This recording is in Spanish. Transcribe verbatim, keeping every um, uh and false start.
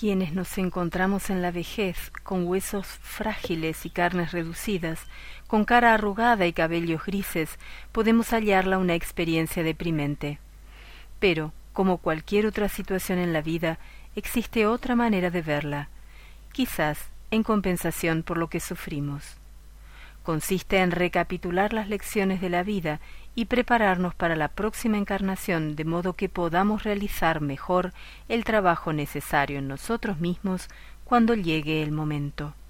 Quienes nos encontramos en la vejez con huesos frágiles y carnes reducidas, con cara arrugada y cabellos grises, podemos hallarla una experiencia deprimente. Pero, como cualquier otra situación en la vida, existe otra manera de verla, quizás en compensación por lo que sufrimos. Consiste en recapitular las lecciones de la vida y prepararnos para la próxima encarnación de modo que podamos realizar mejor el trabajo necesario en nosotros mismos cuando llegue el momento.